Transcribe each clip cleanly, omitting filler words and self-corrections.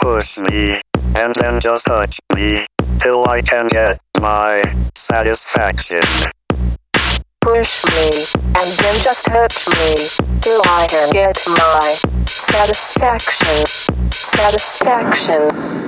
Push me, and then just touch me, till I can get my satisfaction. Push me, and then just touch me, till I can get my satisfaction. Satisfaction.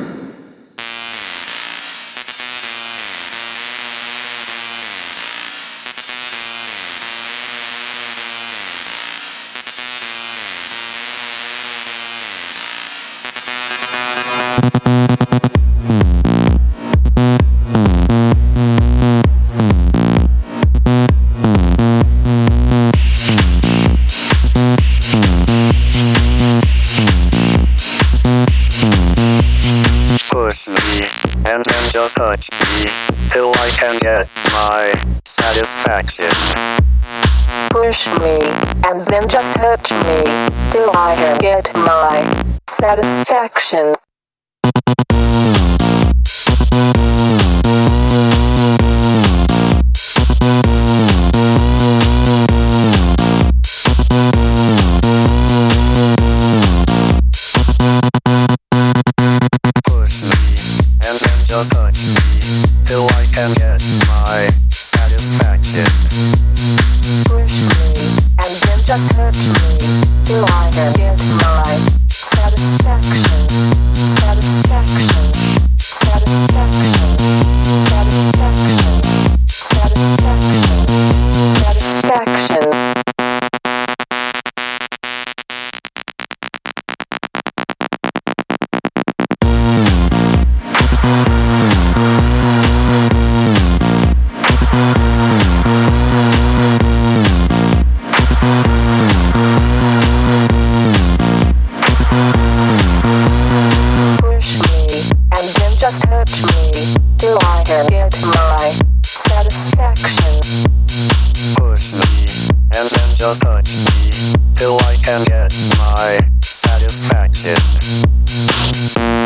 Push me, and then just touch me, till I can get my satisfaction. Push me, and then just touch me, till I can get my satisfaction. Just touch me, till I can get my satisfaction. Push me, and then just touch me, till I can get my satisfaction. Satisfaction. Satisfaction. Satisfaction. Satisfaction. Satisfaction. Just touch me, till I can get my satisfaction. Push me, and then just touch me, till I can get my satisfaction.